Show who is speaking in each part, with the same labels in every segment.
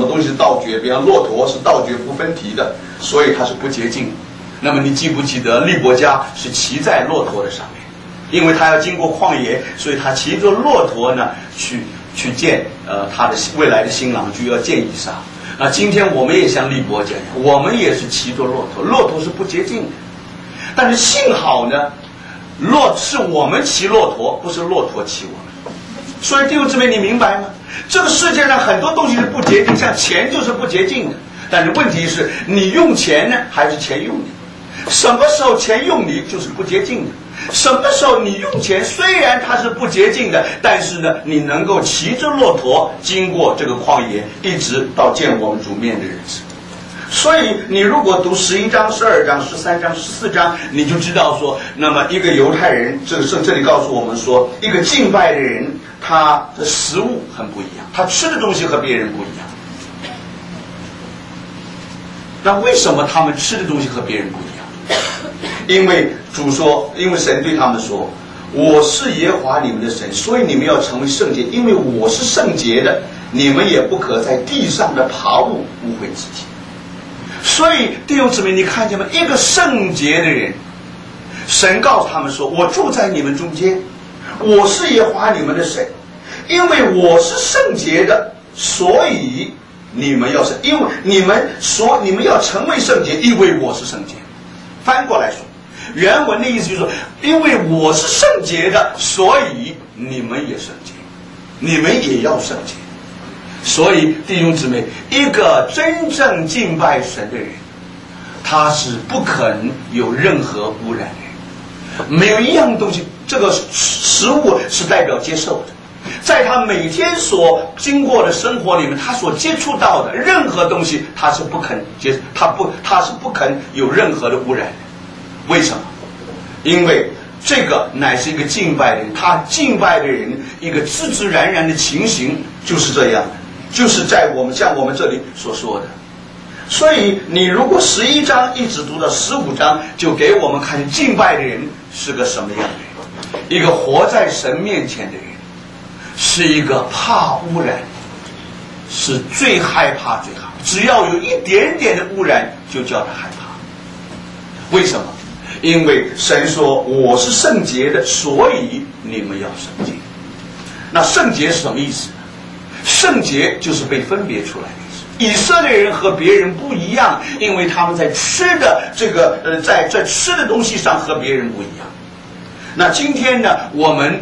Speaker 1: 么东西是倒觉，比方骆驼是倒觉不分蹄的，所以它是不洁净的。那么你记不记得利伯嘉是骑在骆驼的上面，因为他要经过旷野，所以他骑着骆驼呢去见他的未来的新郎，就要见以撒。那今天我们也像利伯嘉一样，我们也是骑着骆驼，骆驼是不洁净的。但是幸好呢，是我们骑骆驼，不是骆驼骑我们。所以弟兄姊妹，你明白吗？这个世界上很多东西是不洁净，像钱就是不洁净的。但是问题是你用钱呢，还是钱用你？什么时候钱用你就是不洁净的？什么时候你用钱虽然它是不洁净的，但是呢，你能够骑着骆驼经过这个旷野，一直到见我们主面的日子。所以你如果读11章、12章、13章、14章，你就知道说，那么一个犹太人，这里告诉我们说，一个敬拜的人，他的食物很不一样，他吃的东西和别人不一样。那为什么他们吃的东西和别人不一样？因为主说，因为神对他们说，我是耶和华你们的神，所以你们要成为圣洁，因为我是圣洁的，你们也不可在地上的爬物污秽自己。所以弟兄姊妹，你看见吗？一个圣洁的人，神告诉他们说，我住在你们中间，我是耶和华你们的神，因为我是圣洁的，所以你们要因为你们要成为圣洁，因为我是圣洁。翻过来说，原文的意思就是说，因为我是圣洁的，所以你们也圣洁，你们也要圣洁。所以弟兄姊妹，一个真正敬拜神的人，他是不肯有任何污染的人。没有一样东西，这个食物是代表接受的，在他每天所经过的生活里面，他所接触到的任何东西，他是不肯有任何的污染的。为什么？因为这个乃是一个敬拜的人，他敬拜的人一个自自然然的情形就是这样的，就是在像我们这里所说的。所以你如果11章一直读到15章，就给我们看敬拜的人是个什么样的人，一个活在神面前的人，是一个怕污染，是最害怕只要有一点点的污染就叫他害怕。为什么？因为神说我是圣洁的，所以你们要圣洁。那圣洁是什么意思？圣洁就是被分别出来的意思。以色列人和别人不一样，因为他们在吃的在吃的东西上和别人不一样。那今天呢，我们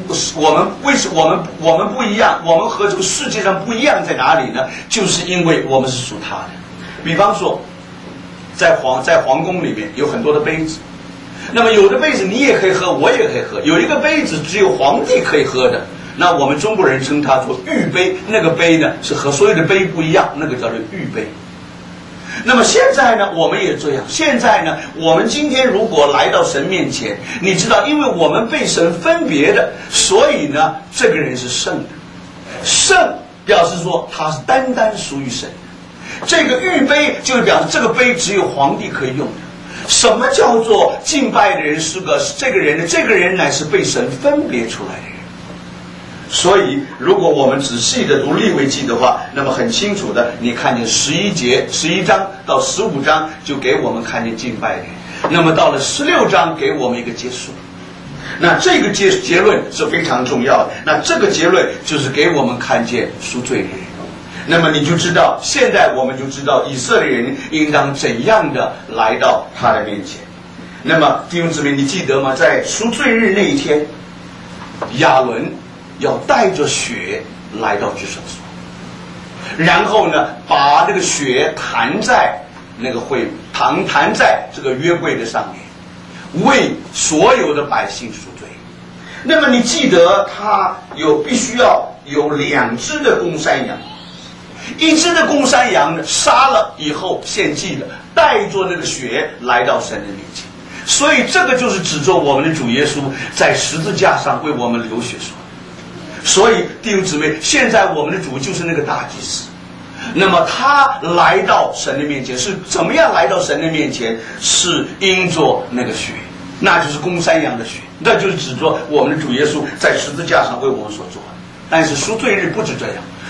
Speaker 1: 不一样，我们和这个世界上不一样在哪里呢？就是因为我们是属他的。比方说在皇宫里面有很多的杯子，那么有的杯子你也可以喝，我也可以喝，有一个杯子只有皇帝可以喝的，那我们中国人称它做御杯，那个杯呢是和所有的杯不一样，那个叫做御杯。那么现在呢，我们也这样。现在呢，我们今天如果来到神面前，你知道，因为我们被神分别的，所以呢，这个人是圣的。圣表示说他是单单属于神的。这个御杯就是表示这个杯只有皇帝可以用的。什么叫做敬拜的人是这个人呢？这个人乃是被神分别出来的人。所以如果我们仔细的读利未记的话，那么很清楚的，你看见11章到15章就给我们看见敬拜的人，那么到了16章给我们一个结束。那这个结论是非常重要的，那这个结论就是给我们看见赎罪的人。那么你就知道，现在我们就知道以色列人应当怎样的来到他的面前。那么弟兄姊妹，你记得吗？在赎罪日那一天，亚伦要带着血来到至圣所，然后呢，把这个血弹在那个弹在这个约柜的上面，为所有的百姓赎罪。那么你记得他必须要有2只的公山羊，一只的公山羊呢，杀了以后献祭的，带着那个血来到神的面前。所以这个就是指着我们的主耶稣在十字架上为我们流血说。所以弟兄姊妹，现在我们的主就是那个大祭司。那么他来到神的面前是怎么样来到神的面前？是因着那个血，那就是公山羊的血，那就是指着我们的主耶稣在十字架上为我们所做的。但是赎罪日不止这样，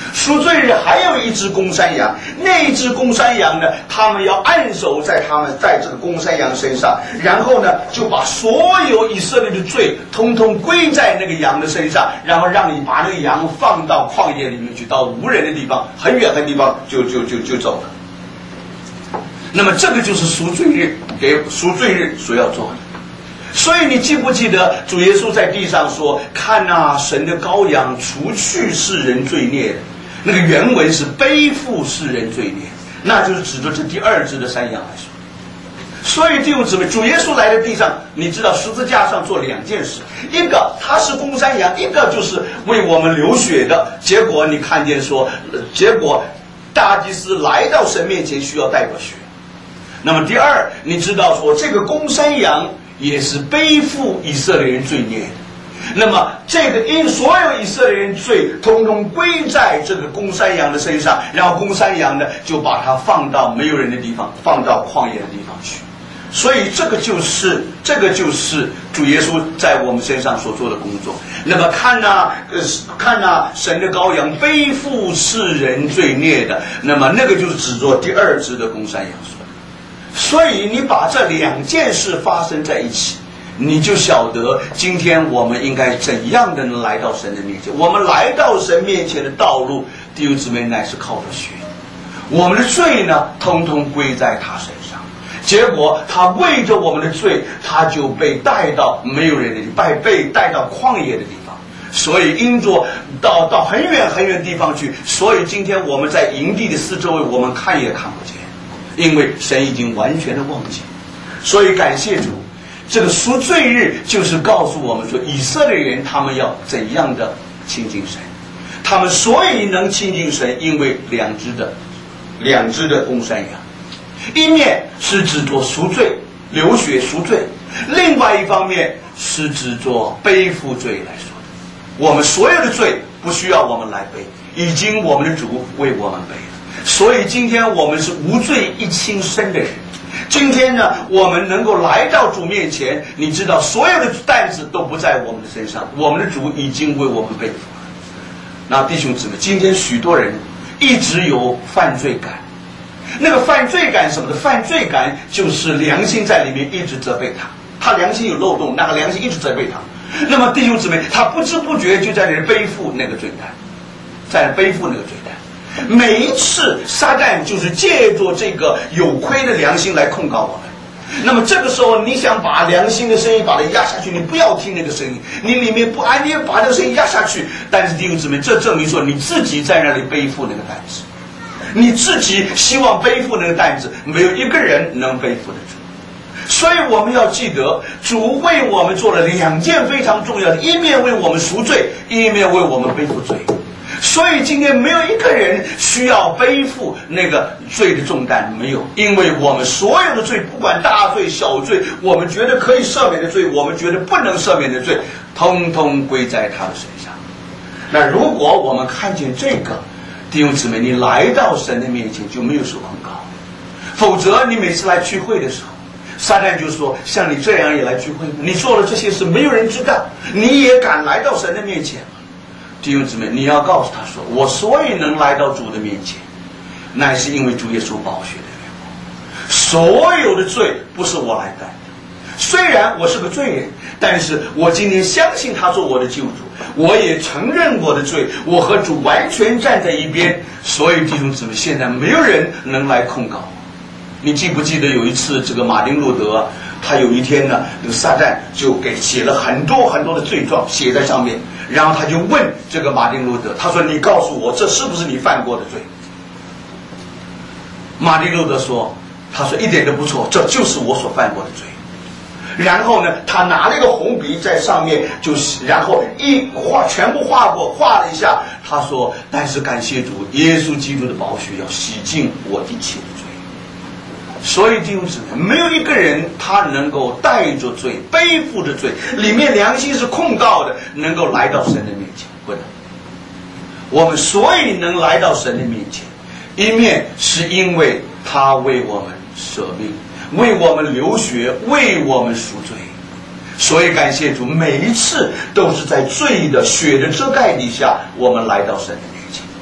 Speaker 1: 赎罪日还有一只公山羊，那一只公山羊呢，他们要按手在这个公山羊身上，然后呢就把所有以色列的罪通通归在那个羊的身上，然后让你把那个羊放到旷野里面去，到无人的地方，很远的地方就走了。那么这个就是赎罪日，给赎罪日所要做的。所以你记不记得主耶稣在地上说：“看啊，神的羔羊，除去世人罪孽的。”那个原文是背负世人罪孽，那就是指着这第二只的山羊来说。所以弟兄姊妹，主耶稣来到地上，你知道十字架上做两件事，一个他是公山羊，一个就是为我们流血的。结果你看见说，结果大祭司来到神面前需要带过血。那么第二，你知道说这个公山羊也是背负以色列人罪孽的。那么这个因所有以色列人罪通通归在这个公山羊的身上，然后公山羊呢就把它放到没有人的地方，放到旷野的地方去。所以这个就是主耶稣在我们身上所做的工作。那么看啊，神的羔羊背负世人罪孽的，那么那个就是指着第二只的公山羊说的。所以你把这两件事发生在一起，你就晓得今天我们应该怎样的能来到神的面前。我们来到神面前的道路，弟兄姊妹，乃是靠着血。我们的罪呢，通通归在他身上。结果他为着我们的罪，他就被带到没有人的地方，被带到旷野的地方。所以因着到很远很远的地方去，所以今天我们在营地的四周围，我们看也看不见，因为神已经完全的忘记。所以感谢主，这个赎罪日就是告诉我们说，以色列人他们要怎样的亲近神。他们所以能亲近神，因为两只的公山羊，一面是指着赎罪，流血赎罪，另外一方面是指着背负罪来说的。我们所有的罪不需要我们来背，已经我们的主为我们背了。所以今天我们是无罪一亲身的人。今天呢，我们能够来到主面前，你知道所有的担子都不在我们的身上，我们的主已经为我们背负了。那弟兄姊妹，今天许多人一直有犯罪感，那个犯罪感什么的？犯罪感就是良心在里面一直责备他良心有漏洞，那个良心一直责备他。那么弟兄姊妹，他不知不觉就在那里背负那个罪担，在背负那个罪担。每一次撒旦就是借着这个有亏的良心来控告我们。那么这个时候你想把良心的声音把它压下去，你不要听那个声音，你里面不安，你要把这个声音压下去。但是弟兄姊妹，这证明说你自己在那里背负那个担子，你自己希望背负那个担子，没有一个人能背负得住。所以我们要记得，主为我们做了两件非常重要的，一面为我们赎罪，一面为我们背负罪。所以今天没有一个人需要背负那个罪的重担，没有，因为我们所有的罪，不管大罪小罪，我们觉得可以赦免的罪，我们觉得不能赦免的罪，通通归在他的身上。那如果我们看见这个，弟兄姊妹，你来到神的面前就没有受控告。否则你每次来聚会的时候，撒旦就说，像你这样也来聚会，你做了这些事没有人知道，你也敢来到神的面前。弟兄姊妹，你要告诉他说，我所以能来到主的面前，乃是因为主耶稣宝血的缘故。所有的罪不是我来担的，虽然我是个罪人，但是我今天相信他做我的救主，我也承认我的罪，我和主完全站在一边。所以弟兄姊妹，现在没有人能来控告我。你记不记得有一次这个马丁路德，他有一天呢，那个撒旦就给写了很多很多的罪状写在上面，然后他就问这个马丁路德，他说，你告诉我这是不是你犯过的罪？马丁路德说，他说一点都不错，这就是我所犯过的罪。然后呢，他拿了一个红笔在上面，然后一画，全部画了一下。他说，但是感谢主，耶稣基督的宝血要洗净我一切的罪。所以弟兄姊妹，没有一个人他能够带着罪，背负着罪，里面良心是控告的，能够来到神的面前，不能。我们所以能来到神的面前，一面是因为他为我们舍命，为我们流血，为我们赎罪。所以感谢主，每一次都是在罪的血的遮盖底下，我们来到神的面前。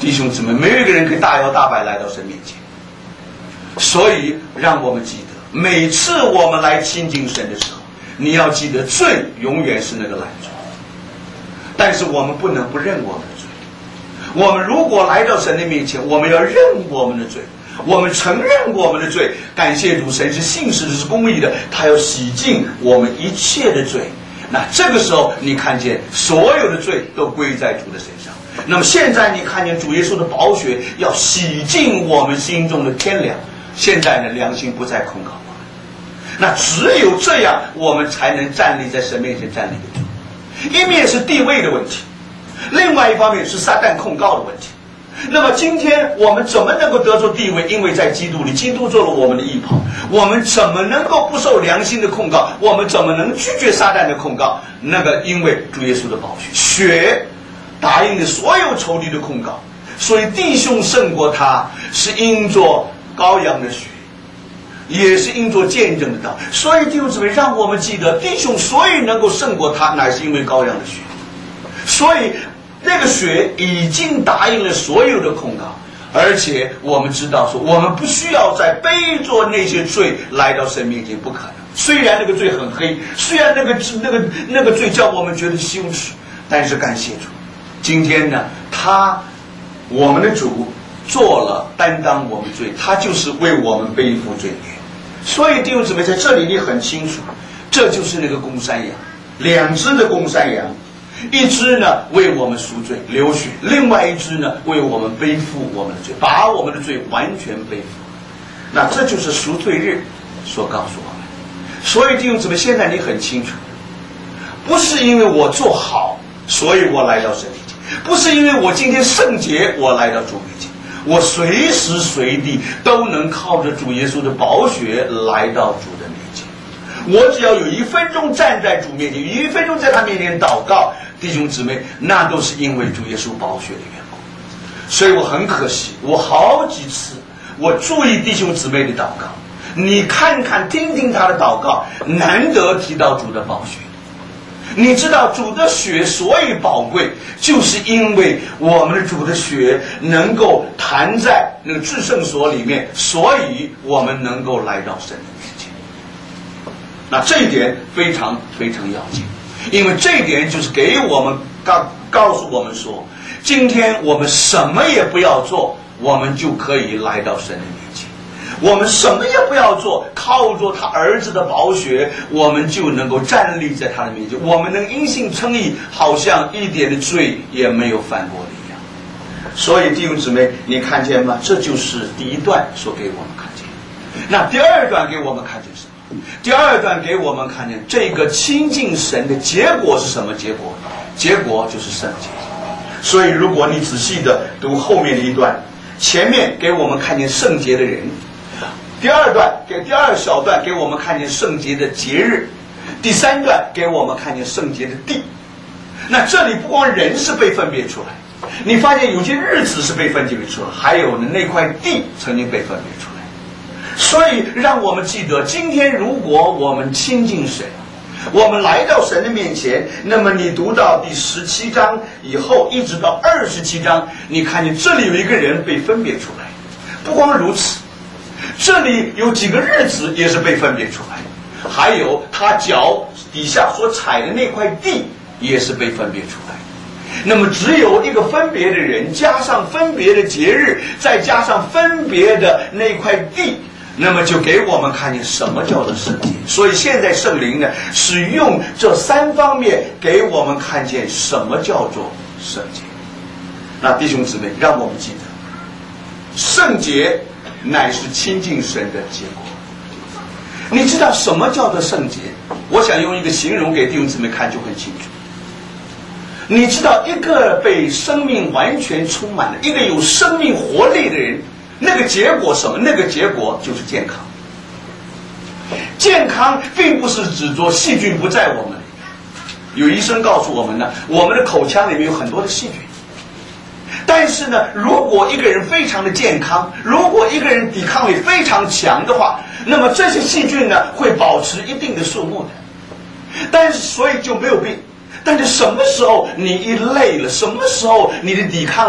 Speaker 1: 弟兄姊妹，没有一个人可以大摇大摆来到神面前。所以让我们记得，每次我们来亲近神的时候，你要记得罪永远是那个拦阻，但是我们不能不认我们的罪。我们如果来到神的面前，我们要认我们的罪，我们承认我们的罪。感谢主，神是信实的，是公义的，他要洗净我们一切的罪。那这个时候你看见所有的罪都归在主的身上。那么现在你看见主耶稣的宝血要洗净我们心中的天良，现在呢，良心不再控告我们。那只有这样，我们才能站立在神面前站立得住。一面是地位的问题，另外一方面是撒旦控告的问题。那么今天我们怎么能够得着地位？因为在基督里，基督做了我们的义袍。我们怎么能够不受良心的控告？我们怎么能拒绝撒旦的控告？那个因为主耶稣的宝血，血答应了所有仇敌的控告。所以弟兄胜过他，是因着羔羊的血，也是因着见证的道。所以弟兄姊妹，让我们记得，弟兄所以能够胜过他，乃是因为羔羊的血。所以那个血已经答应了所有的控告，而且我们知道说，我们不需要再背着那些罪来到神面前，不可能。虽然那个罪很黑，虽然那个罪叫我们觉得羞耻，但是感谢主，今天呢，我们的主做了担当我们罪，他就是为我们背负罪孽。所以弟兄姊妹，在这里你很清楚，这就是那个公山羊，2只的公山羊。一只呢为我们赎罪流血，另外一只呢为我们背负我们的罪，把我们的罪完全背负。那这就是赎罪日所告诉我们。所以弟兄姊妹，现在你很清楚，不是因为我做好所以我来到神面前，不是因为我今天圣洁我来到主面前，我随时随地都能靠着主耶稣的宝血来到主的面前。我只要有1分钟站在主面前，有1分钟在他面前祷告，弟兄姊妹，那都是因为主耶稣宝血的缘故。所以我很可惜，我好几次我注意弟兄姊妹的祷告，你看看听听他的祷告，难得提到主的宝血。你知道主的血所以宝贵，就是因为我们的主的血能够弹在那个至圣所里面，所以我们能够来到神的面前。那这一点非常非常要紧，因为这一点就是给我们告诉我们说，今天我们什么也不要做，我们就可以来到神的面前。我们什么也不要做，靠着他儿子的宝血，我们就能够站立在他的面前，我们能因信称义，好像一点的罪也没有犯过的一样。所以弟兄姊妹，你看见吗？这就是第一段所给我们看见。那第二段给我们看见什么？第二段给我们看见这个亲近神的结果是什么结果？结果就是圣洁。所以如果你仔细的读后面的一段，前面给我们看见圣洁的人，第二小段给我们看见圣洁的节日，第3段给我们看见圣洁的地。那这里不光人是被分别出来，你发现有些日子是被分别出来，还有呢那块地曾经被分别出来。所以让我们记得，今天如果我们亲近神，我们来到神的面前，那么你读到第17章以后一直到27章，你看见这里有一个人被分别出来。不光如此，这里有几个日子也是被分别出来，还有他脚底下所踩的那块地也是被分别出来。那么只有一个分别的人，加上分别的节日，再加上分别的那块地，那么就给我们看见什么叫做圣洁。所以现在圣灵呢，是用这3方面给我们看见什么叫做圣洁。那弟兄姊妹，让我们记得，圣洁乃是亲近神的结果。你知道什么叫做圣洁？我想用一个形容给弟兄姊妹看就很清楚。你知道一个被生命完全充满了，一个有生命活力的人，那个结果什么？那个结果就是健康。健康并不是指着细菌不在我们里面。有医生告诉我们呢，我们的口腔里面有很多的细菌。但是呢，如果一个人非常的健康，如果一个人抵抗力非常强的话，那么这些细菌呢会保持一定的数目的，但是所以就没有病。但是什么时候你一累了，什么时候你的抵抗